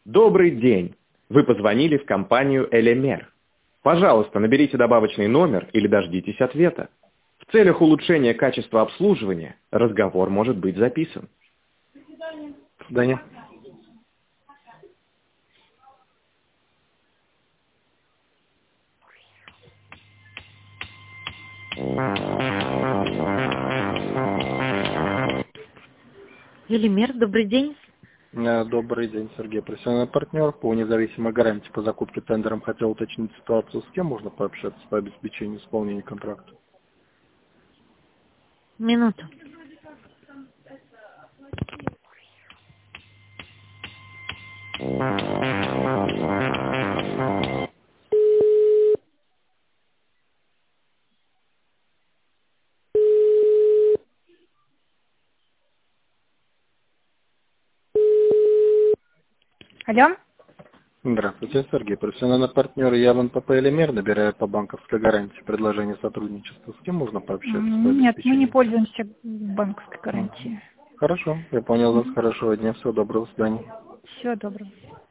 Добрый день! Вы позвонили в компанию «Элемер». Пожалуйста, наберите добавочный номер или дождитесь ответа. В целях улучшения качества обслуживания разговор может быть записан. До свидания. Элемер, добрый день. Добрый день, Сергей, профессиональный партнер по независимой гарантии по закупке тендером. Хотел уточнить ситуацию, с кем можно пообщаться по обеспечению исполнения контракта. Минуту. Алло? Здравствуйте, Сергей, профессиональный партнер. Я в НПП «Элемер», набираю по банковской гарантии предложение сотрудничества. С кем можно пообщаться по Нет, мы не обеспечению? пользуемся банковской гарантией. Хорошо, я понял вас. Хорошего дня, всего доброго, до свидания. Всего доброго.